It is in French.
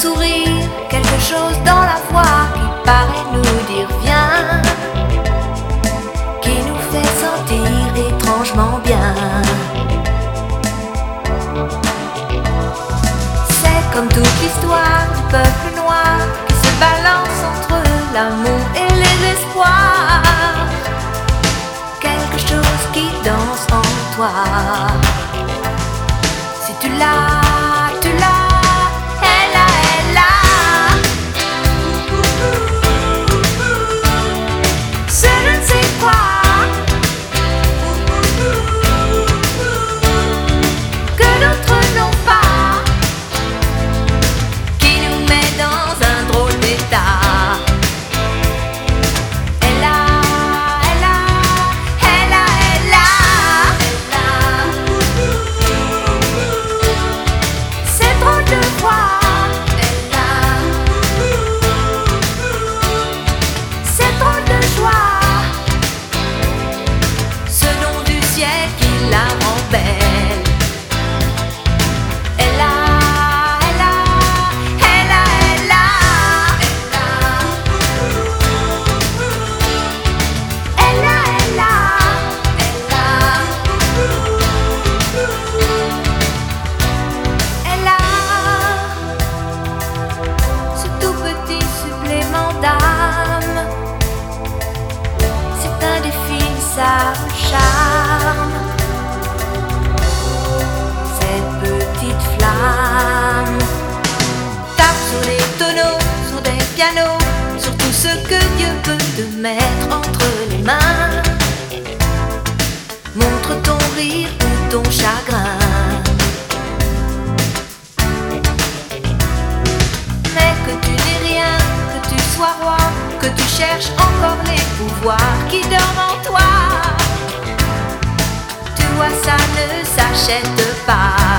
sourire, quelque chose dans la voix qui paraît nous dire viens, qui nous fait sentir étrangement bien. C'est comme toute l'histoire du peuple noir qui se balance entre l'amour et les espoirs. Quelque chose qui danse en toi. Si tu l'as, tu l'as. Ça charme, cette petite flamme. Tape sur les tonneaux, sur des pianos, sur tout ce que Dieu peut te mettre entre les mains. Montre ton rire ou ton chagrin, mais que tu n'es rien, que tu sois roi, que tu cherches encore les pouvoirs qui dorment en toi. Tu vois, ça ne s'achète pas.